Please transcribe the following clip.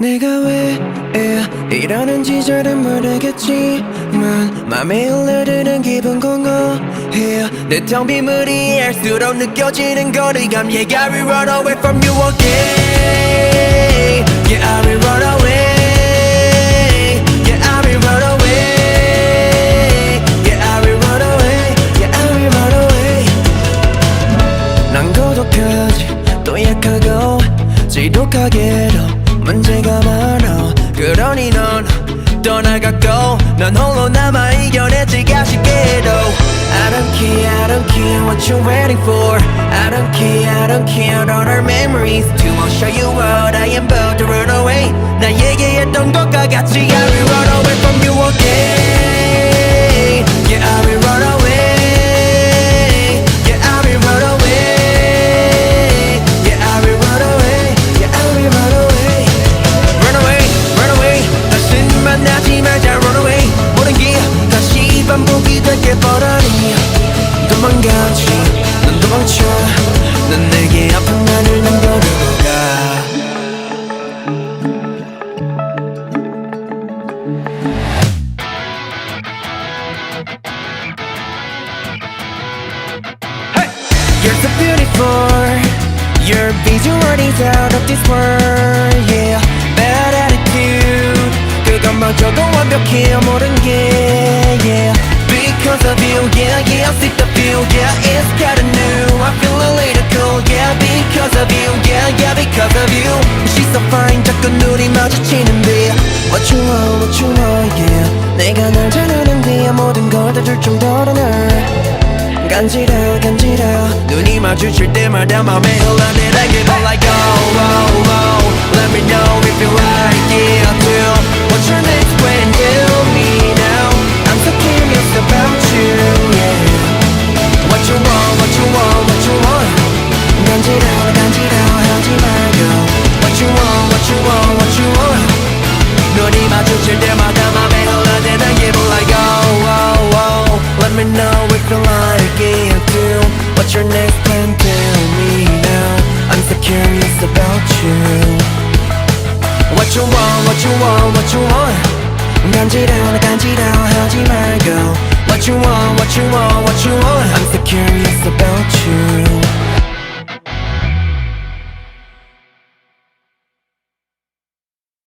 내가 왜 이러는지 잘은 모르겠지만 맘에 흘러드는 기분 공허해 내 텅 빈 무리 할수록 느껴지는 거리감 Yeah, I will run away from you again Yeah, I will run away Yeah, I will run away Yeah, I will run away Yeah, I will run away 난 고독하지 또 약하고 지독하게도 문제가 많아 그러니 넌 떠나갔고 난 홀로 남아 이겨내지 가시게도 I don't care what you're waiting for I don't care all our memories To show you what I am about to run away 나 얘기했던 것과 같이 I will run away from you again Yeah, I will run away Yeah, I will run away Yeah, I will run away Yeah, I will run away Run away, run away 다신 만나지 말자 run away 모든 게 다시 반복이 될게 뻔하니 도망가지 넌 도망쳐 넌 내게 아픈 나를 남겨두고 가 Hey! You're so beautiful Your visual is out of this world Yeah Bad attitude 그것마저도 완벽해 모든 게 Yeah Because of you Yeah, yeah I see the feel Yeah, it's kinda new I feel a little cool Yeah, because of you Yeah, yeah because of you She's so fine 자꾸 눈이 마주치는데 What you want Yeah 내가 널 잘 아는데 모든 걸 다 줄 정도로 널 간지러워 눈이 마주칠 때마다 맘에 흘러내 I give all like oh, oh, oh Let me know if you like it I do What's your next plan? Tell me now I'm so curious about you, yeah What you want 간지러워 하지 말고 What you want 눈이 마주칠 때마다 맘에 흘러내 I give all like oh, oh, oh Let me know if you like it too What's your next plan? Tell me now I'm so curious about you What you want 간지러워 하지 말고 What you want I'm so curious about you